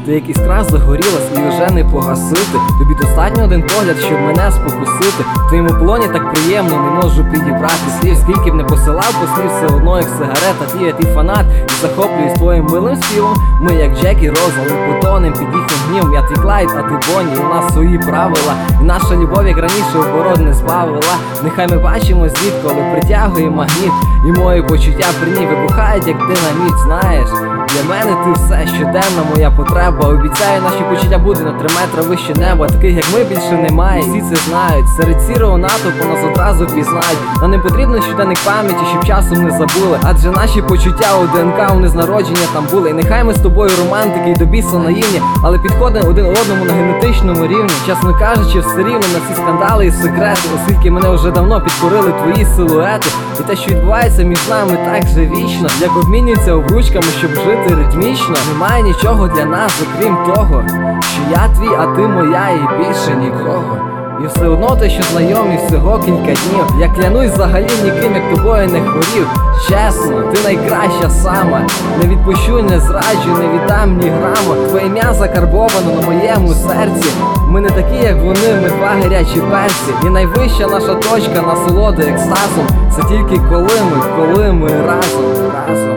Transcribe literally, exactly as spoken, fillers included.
Ти як іскра загорілась і вже не погасити. Тобі достатньо один погляд, щоб мене спокусити. В твоєму полоні так приємно, не можу підібрати слів. Скільки б не посилав послів, все одно як сигарета. Ти є твій фанат і захоплююсь твоїм милим співом. Ми як Джек і Роз, але потонем під їхнім гнівом. Я твій Клайд, а ти Бонні, у нас свої правила. І наша любов, як раніше, оборот не збавила. Нехай ми бачимо звідки, але притягує магніт. І мої почуття при ній вибухають, як динаміт. Знаєш, для мене ти все, щоденна моя потреба. Обіцяю, наші почуття будуть на три метри вище неба. Таких як ми більше немає, всі це знають. Серед сірого натовпу нас одразу пізнають. Нам не потрібно щоденник пам'яті, щоб часом не забули. Адже наші почуття у ДНК, у незнародження там були. І нехай ми з тобою романтики і до біса наївні, але підходимо один одному на генетичному рівні. Чесно кажучи, все рівно на всі скандали і секрети, оскільки мене вже давно підкорили твої силуети. І те, що відбувається між нами так же вічно, як обмінюються обручками, щоб жити ритмічно. Немає нічого для нас, окрім того, що я твій, а ти моя і більше нікого. І все одно те, що знайомі всього кілька днів. Я клянусь взагалі ніким, як тобою не хворів. Чесно, ти найкраща сама. Не відпущу, не зраджу, не віддам ні граму. Твоє ім'я закарбовано на моєму серці. Ми не такі, як вони, ми два гарячі перці. І найвища наша точка насолоди екстазом. Це тільки коли ми, коли ми разом, разом.